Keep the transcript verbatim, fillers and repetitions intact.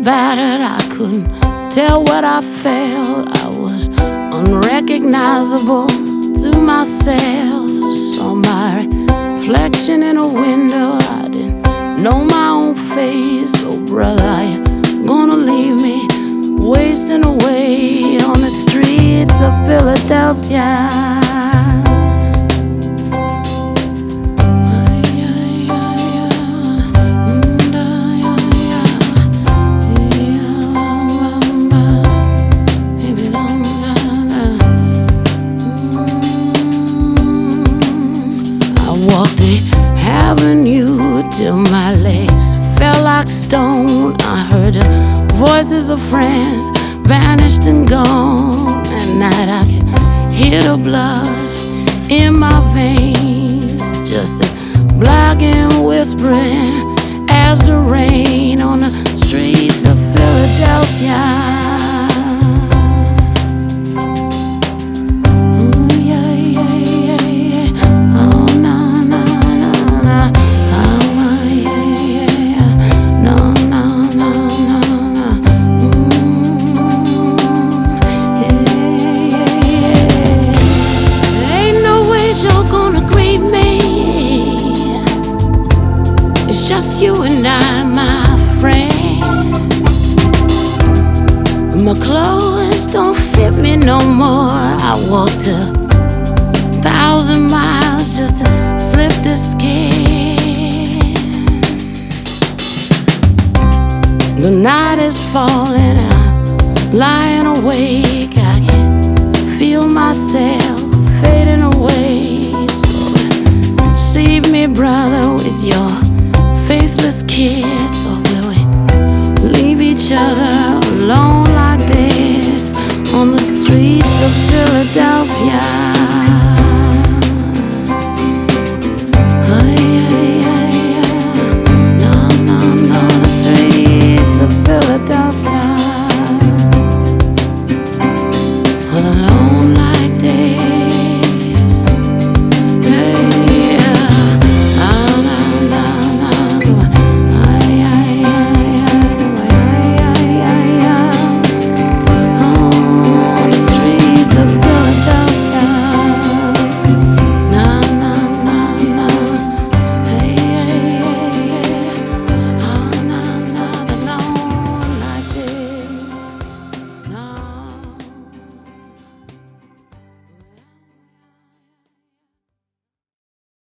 battered, I couldn't tell what I felt. I was unrecognizable to myself. Saw my reflection in a window. I didn't know my own face. Oh brother, are you gonna leave me wasting away on the streets of Philadelphia? Walked the avenue till my legs felt like stone. I heard the voices of friends vanished and gone. At night I could hear the blood in my veins, just as black and whispering as the rain on the streets of Philadelphia. It's just you and I, my friend. My clothes don't fit me no more. I walked a thousand miles just to slip the skin. The night is falling and I'm lying awake. I can feel myself fading away. So deceive me, brother, with your faithless kiss.